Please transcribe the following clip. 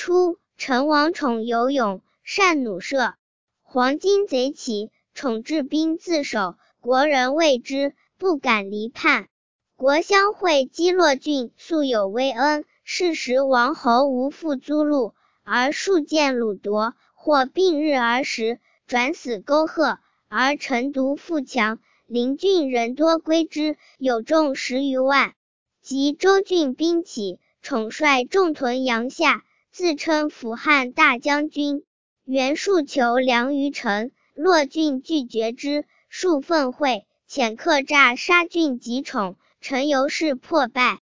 初，陈王宠有勇，善弩射。黄巾贼起，宠置兵自守，国人畏之，不敢离叛。国相会击落郡，素有威恩。是时王侯无复租禄，而数见虏夺，或并日而食，转死沟壑，而陈独富强，邻郡人多归之，有众10余万。及州郡兵起，宠率众屯阳夏，自称辅汉大将军。袁术求粮于陈，洛郡拒绝之，数愤会，遣客诈杀郡及宠，陈由是破败。